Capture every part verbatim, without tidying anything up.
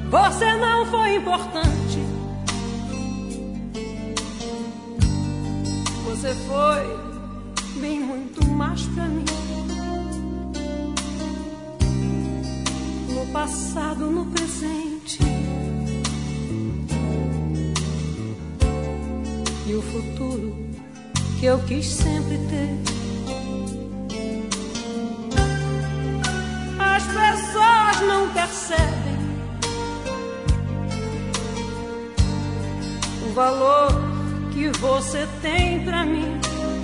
Você não foi importante. Você foi bem muito mais pra mim. No passado, no presente e o futuro que eu quis sempre ter. As pessoas não percebem o valor que você tem pra mim.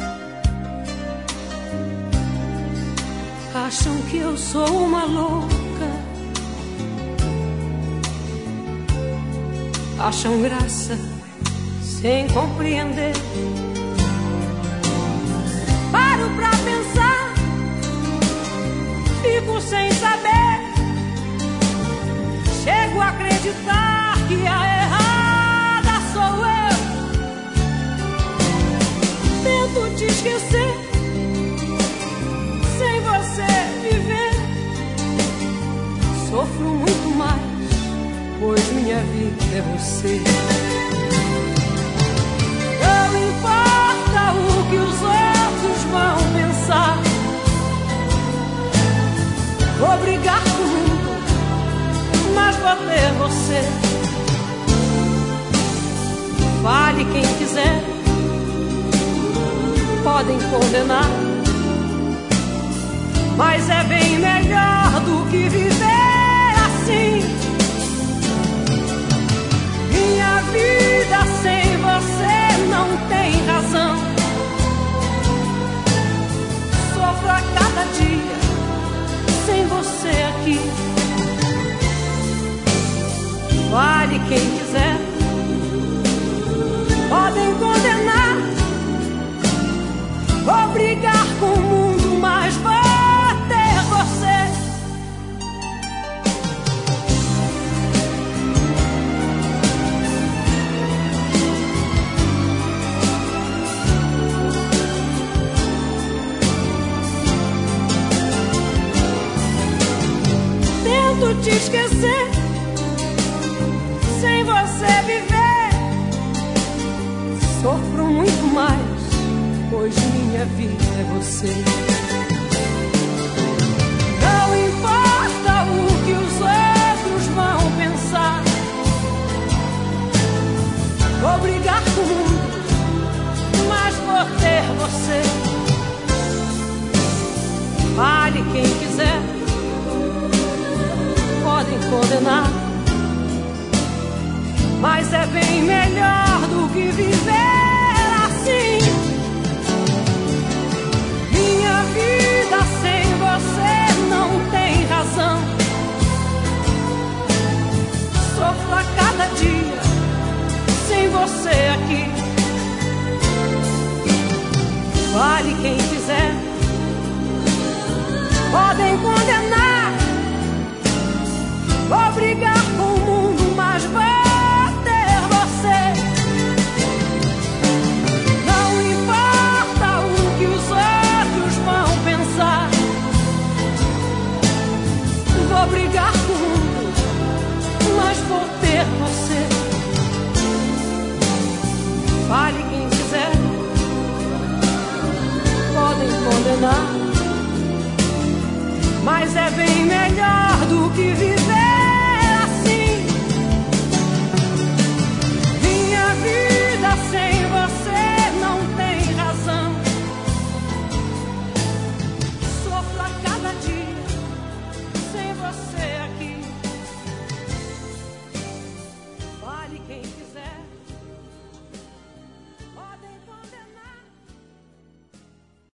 Acham que eu sou uma louca, acham graça sem compreender. Paro pra pensar, fico sem saber. Chego a acreditar que a errada sou eu. Tento te esquecer, sem você viver. Sofro muito mais, pois minha vida é você. Não importa o que os outros vão pensar, vou brigar com o mundo, mas vou ter você. Fale quem quiser, podem condenar, mas é bem melhor do que viver assim. Minha vida sem você não tem razão. Sofro a cada dia sem você aqui. Fale quem quiser, podem condenar, vou brigar com o mundo, mas vou ter você. Tento te esquecer, sem você viver. Sofro muito mais, pois minha vida é você. Não importa o que os outros vão pensar, vou brigar com o mundo, mas vou ter você. Fale quem quiser, podem condenar, mas é bem melhor do que viver assim. Minha vida sem você não tem razão. Sofro a cada dia sem você aqui. Fale quem quiser, podem condenar, vou brigar com o mundo, mas vou ter você. Não importa o que os outros vão pensar, vou brigar com o mundo, mas vou ter você. Fale quem quiser, podem condenar, mas é bem melhor do que viver